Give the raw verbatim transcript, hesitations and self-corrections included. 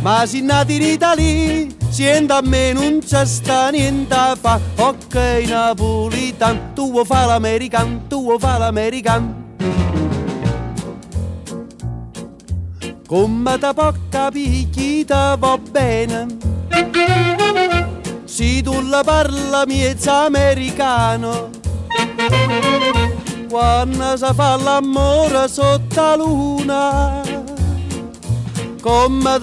Ma si nati in Italia, sienta a me non c'è sta niente a fa. Ok napolitan, tu vuoi fa l'american, tu vuoi fa l'american. Come te può capire chi te va bene? Se tu la parla miezza americano. Quando si fa l'amore sotto la luna, come